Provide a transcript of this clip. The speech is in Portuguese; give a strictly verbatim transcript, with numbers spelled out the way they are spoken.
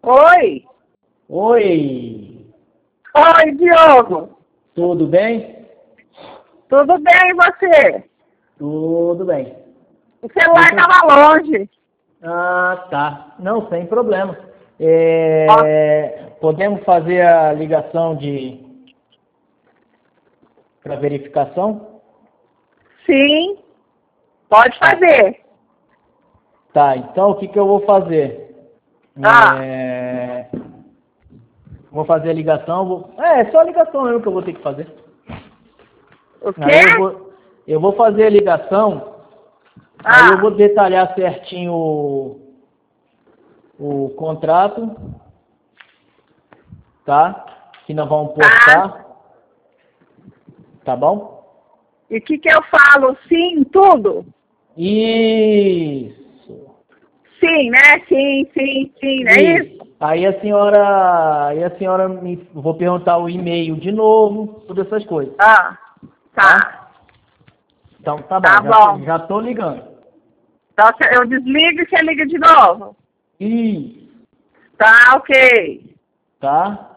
Oi. Oi, Oi, Diogo. tudo bem? Tudo bem e você? Tudo bem. O celular Deixa eu- estava longe. Ah, tá. Não, sem problema. É, Podemos fazer a ligação de para verificação? Sim. Pode fazer. Tá, então o que, que eu vou fazer? Ah. É, Vou fazer a ligação. Vou... É, é só a ligação mesmo que eu vou ter que fazer. O Aí eu quê? vou, eu vou fazer a ligação, aí eu Ah. vou detalhar certinho o, o contrato, tá? Que nós vamos postar, tá bom? E o que que eu falo? Sim, tudo? Isso. Sim, né? Sim, sim, sim, não é isso? Isso. Aí a senhora, aí a senhora me, vou perguntar o e-mail de novo, todas essas coisas, Ah. Tá. tá? Então tá bom, Tá já, tô- bom. já tô ligando. Então eu desligo e você liga de novo. Isso, Tá, ok. tá?